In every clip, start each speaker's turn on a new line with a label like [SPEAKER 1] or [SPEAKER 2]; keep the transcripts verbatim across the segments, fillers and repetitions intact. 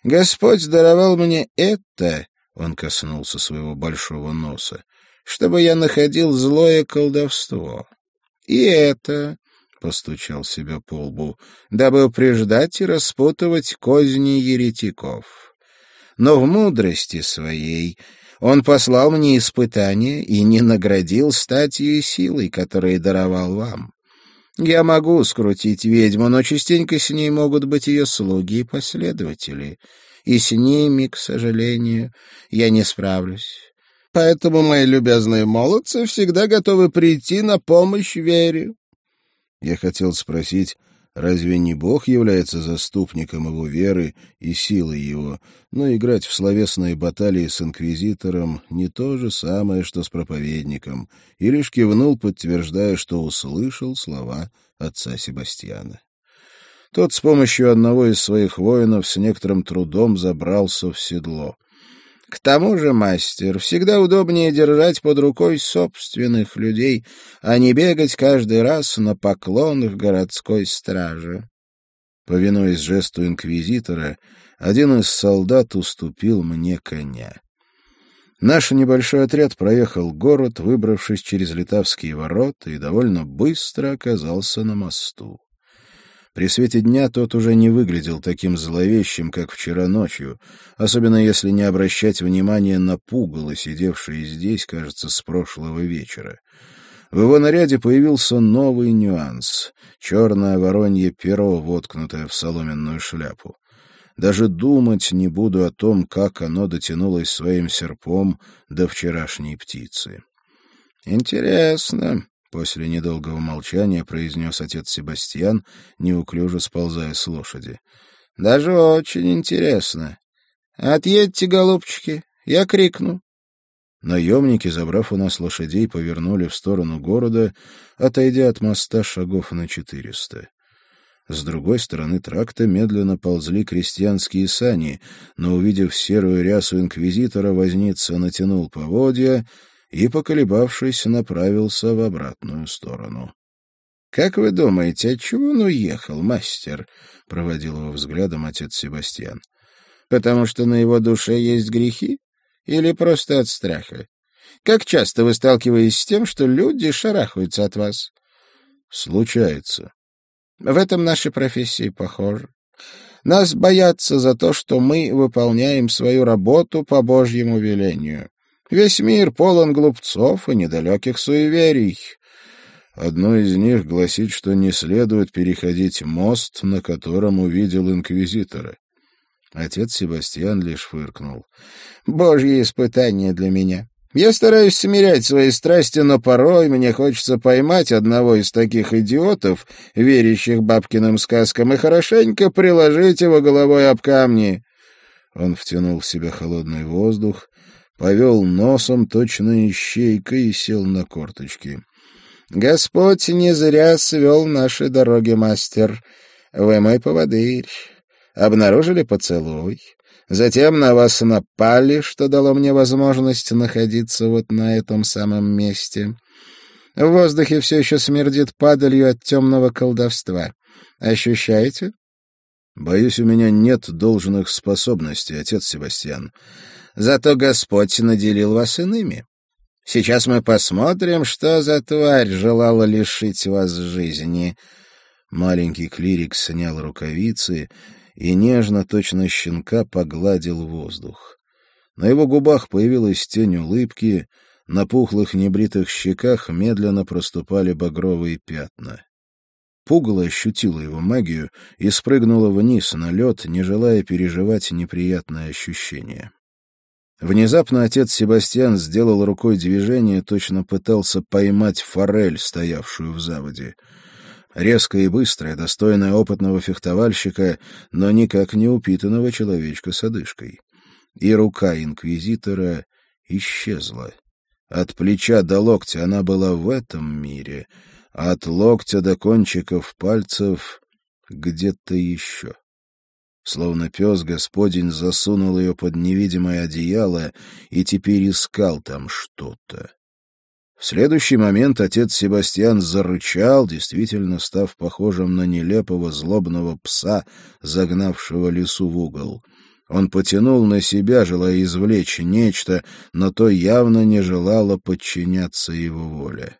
[SPEAKER 1] Господь даровал мне это, — он коснулся своего большого носа, — чтобы я находил злое колдовство. И это, — постучал себя по лбу, — дабы упреждать и распутывать козни еретиков. Но в мудрости своей он послал мне испытания и не наградил статью и силой, которые даровал вам. Я могу скрутить ведьму, но частенько с ней могут быть ее слуги и последователи, и с ними, к сожалению, я не справлюсь. Поэтому мои любезные молодцы всегда готовы прийти на помощь вере.
[SPEAKER 2] Я хотел спросить, разве не Бог является заступником его веры и силой его, но играть в словесные баталии с инквизитором не то же самое, что с проповедником, и лишь кивнул, подтверждая, что услышал слова отца Себастьяна. Тот с помощью одного из своих воинов с некоторым трудом забрался в седло.
[SPEAKER 1] К тому же, мастер, всегда удобнее держать под рукой собственных людей, а не бегать каждый раз на поклон в городской страже.
[SPEAKER 2] Повинуясь жесту инквизитора, один из солдат уступил мне коня. Наш небольшой отряд проехал город, выбравшись через Литавские ворота, и довольно быстро оказался на мосту. При свете дня тот уже не выглядел таким зловещим, как вчера ночью, особенно если не обращать внимания на пугало, сидевшее здесь, кажется, с прошлого вечера. В его наряде появился новый нюанс — черное воронье перо, воткнутое в соломенную шляпу. Даже думать не буду о том, как оно дотянулось своим серпом до вчерашней птицы.
[SPEAKER 1] «Интересно», —
[SPEAKER 2] после недолгого молчания произнес отец Себастьян, неуклюже сползая с лошади.
[SPEAKER 1] — Даже очень интересно. Отъедьте, голубчики, я крикну.
[SPEAKER 2] Наемники, забрав у нас лошадей, повернули в сторону города, отойдя от моста шагов на четыреста. С другой стороны тракта медленно ползли крестьянские сани, но, увидев серую рясу инквизитора, возница натянул поводья и, поколебавшись, направился в обратную сторону.
[SPEAKER 1] — Как вы думаете, отчего он уехал, мастер? — проводил его взглядом отец Себастьян. — Потому что на его душе есть грехи? Или просто от страха? Как часто вы сталкиваетесь с тем, что люди шарахаются от вас?
[SPEAKER 2] — Случается.
[SPEAKER 1] — В этом наши профессии похожи. Нас боятся за то, что мы выполняем свою работу по Божьему велению. Весь мир полон глупцов и недалеких суеверий.
[SPEAKER 2] Одно из них гласит, что не следует переходить мост, на котором увидел инквизитора. Отец Себастьян лишь фыркнул.
[SPEAKER 1] «Божье испытание для меня. Я стараюсь смирять свои страсти, но порой мне хочется поймать одного из таких идиотов, верящих бабкиным сказкам, и хорошенько приложить его головой об камни».
[SPEAKER 2] Он втянул в себя холодный воздух, повел носом, точно ищейка, и сел на корточки.
[SPEAKER 1] «Господь не зря свел наши дороги, мастер. Вы мой поводырь. Обнаружили поцелуй. Затем на вас напали, что дало мне возможность находиться вот на этом самом месте. В воздухе все еще смердит падалью от темного колдовства. Ощущаете?»
[SPEAKER 2] «Боюсь, у меня нет должных способностей, отец Себастьян.
[SPEAKER 1] Зато Господь наделил вас иными. Сейчас мы посмотрим, что за тварь желала лишить вас жизни».
[SPEAKER 2] Маленький клирик снял рукавицы и нежно, точно щенка, погладил воздух. На его губах появилась тень улыбки, на пухлых небритых щеках медленно проступали багровые пятна. Пугало ощутило его магию и спрыгнуло вниз на лед, не желая переживать неприятное ощущение. Внезапно отец Себастьян сделал рукой движение, точно пытался поймать форель, стоявшую в заводе. Резкая и быстрая, достойная опытного фехтовальщика, но никак не упитанного человечка с одышкой. И рука инквизитора исчезла. От плеча до локтя она была в этом мире, а от локтя до кончиков пальцев где-то еще. Словно пес Господень засунул ее под невидимое одеяло и теперь искал там что-то. В следующий момент отец Себастьян зарычал, действительно став похожим на нелепого злобного пса, загнавшего лису в угол. Он потянул на себя, желая извлечь нечто, но то явно не желало подчиняться его воле.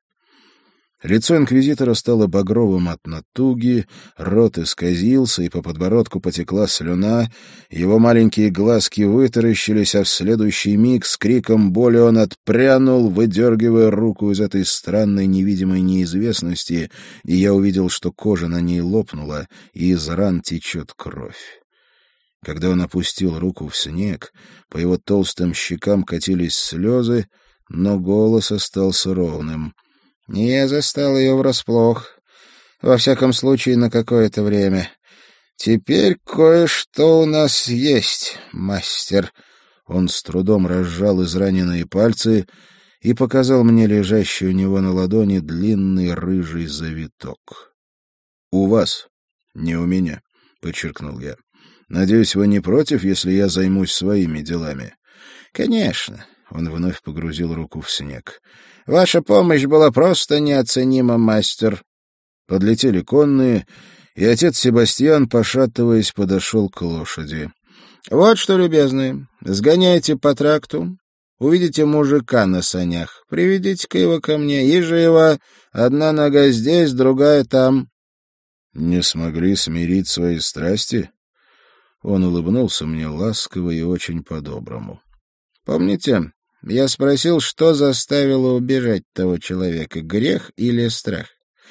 [SPEAKER 2] Лицо инквизитора стало багровым от натуги, рот исказился, и по подбородку потекла слюна, его маленькие глазки вытаращились, а в следующий миг с криком боли он отпрянул, выдергивая руку из этой странной невидимой неизвестности, и я увидел, что кожа на ней лопнула, и из ран течет кровь. Когда он опустил руку в снег, по его толстым щекам катились слезы, но голос остался ровным. Я застал ее врасплох, во всяком случае, на какое-то время. Теперь кое-что у нас есть, мастер. Он с трудом разжал израненные пальцы и показал мне лежащий у него на ладони длинный рыжий завиток. — У вас, не у меня, — подчеркнул я. — Надеюсь, вы не против, если я займусь своими делами? — Конечно. Он вновь погрузил руку в снег. «Ваша помощь была просто неоценима, мастер». Подлетели конные, и отец Себастьян, пошатываясь, подошел к лошади. «Вот что, любезные, сгоняйте по тракту, увидите мужика на санях, приведите-ка его ко мне, и живо, одна нога здесь, другая там». «Не смогли смирить свои страсти?» Он улыбнулся мне ласково и очень по-доброму. «Помните, я спросил, что заставило убежать того человека, грех или страх?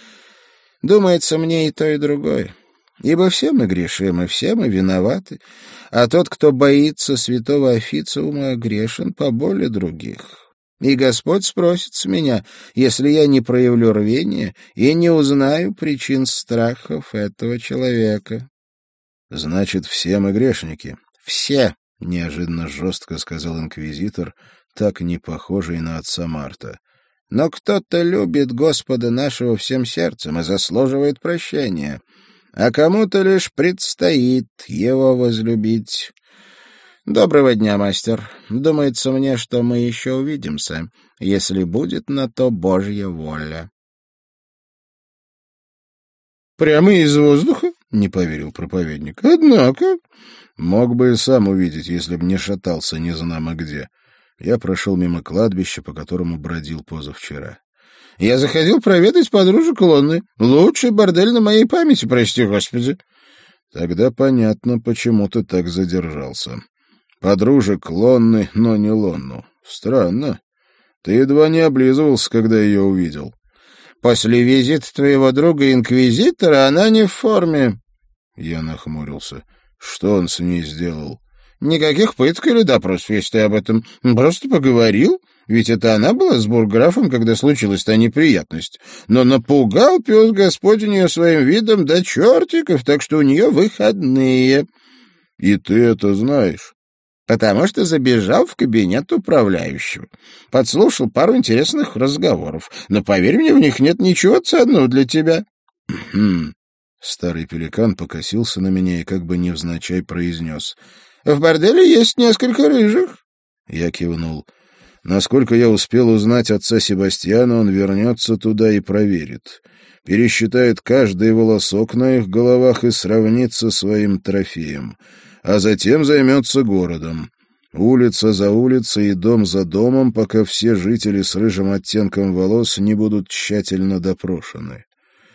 [SPEAKER 2] Думается, мне и то, и другое. Ибо все мы грешим, и все мы виноваты, а тот, кто боится святого официума, грешен по более других. И Господь спросит с меня, если я не проявлю рвения и не узнаю причин страхов этого человека». «Значит, все мы грешники?» «Все», — неожиданно жестко сказал инквизитор, так не похожий на отца Марта. «Но кто-то любит Господа нашего всем сердцем и заслуживает прощения, а кому-то лишь предстоит его возлюбить. Доброго дня, мастер. Думается мне, что мы еще увидимся, если будет на то Божья воля».
[SPEAKER 1] «Прямо из воздуха?» — не поверил проповедник. «Однако...»
[SPEAKER 2] «Мог бы и сам увидеть, если б не шатался незнамо где». Я прошел мимо кладбища, по которому бродил позавчера.
[SPEAKER 1] «Я заходил проведать подружек Лонны. Лучший бордель на моей памяти, прости господи».
[SPEAKER 2] «Тогда понятно, почему ты так задержался. Подружек Лонны, но не Лонну. Странно. Ты едва не облизывался, когда ее увидел».
[SPEAKER 1] «После визита твоего друга-инквизитора она не в форме».
[SPEAKER 2] Я нахмурился. «Что он с ней сделал?»
[SPEAKER 1] «Никаких пыток или допросов, если ты об этом. Просто поговорил. Ведь это она была с бурграфом, когда случилась та неприятность. Но напугал пес Господень ее своим видом до чертиков, так что у нее выходные».
[SPEAKER 2] «И ты это знаешь?»
[SPEAKER 1] «Потому что забежал в кабинет управляющего. Подслушал пару интересных разговоров. Но, поверь мне, в них нет ничего ценного для тебя».
[SPEAKER 2] «Хм». Старый пеликан покосился на меня и как бы невзначай произнес:
[SPEAKER 1] «В борделе есть несколько рыжих».
[SPEAKER 2] Я кивнул. Насколько я успел узнать отца Себастьяна, он вернется туда и проверит. Пересчитает каждый волосок на их головах и сравнит со своим трофеем. А затем займется городом. Улица за улицей и дом за домом, пока все жители с рыжим оттенком волос не будут тщательно допрошены.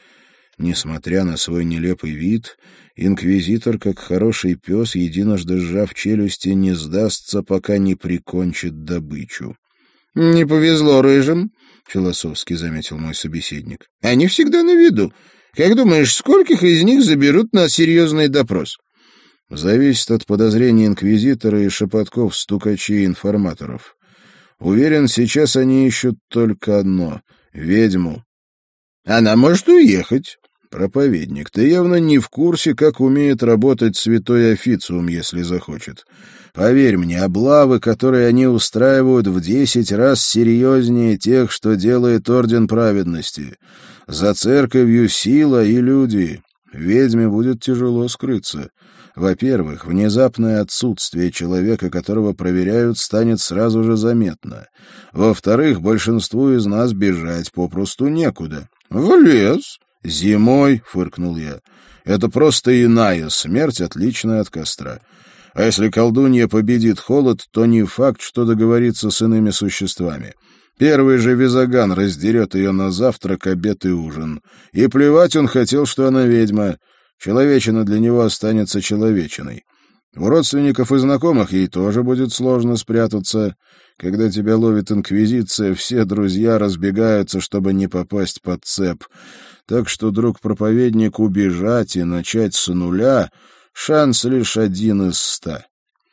[SPEAKER 2] Несмотря на свой нелепый вид, инквизитор, как хороший пес, единожды сжав челюсти, не сдастся, пока не прикончит добычу.
[SPEAKER 1] — Не повезло рыжим, — философски заметил мой собеседник. — Они всегда на виду. Как думаешь, скольких из них заберут на серьезный допрос?
[SPEAKER 2] — Зависит от подозрений инквизитора и шепотков стукачей и информаторов. Уверен, сейчас они ищут только одно — ведьму.
[SPEAKER 1] — Она может уехать.
[SPEAKER 2] «Проповедник, ты явно не в курсе, как умеет работать святой официум, если захочет. Поверь мне, облавы, которые они устраивают, в десять раз серьезнее тех, что делает Орден Праведности. За церковью сила и люди. Ведьме будет тяжело скрыться. Во-первых, внезапное отсутствие человека, которого проверяют, станет сразу же заметно. Во-вторых, большинству из нас бежать попросту некуда».
[SPEAKER 1] «В лес».
[SPEAKER 2] «Зимой», — фыркнул я, — «это просто иная смерть, отличная от костра. А если колдунья победит холод, то не факт, что договорится с иными существами. Первый же Визаган раздерет ее на завтрак, обед и ужин. И плевать он хотел, что она ведьма. Человечина для него останется человечиной. У родственников и знакомых ей тоже будет сложно спрятаться. Когда тебя ловит инквизиция, все друзья разбегаются, чтобы не попасть под цеп. Так что, друг-проповедник, убежать и начать с нуля — шанс лишь один из ста.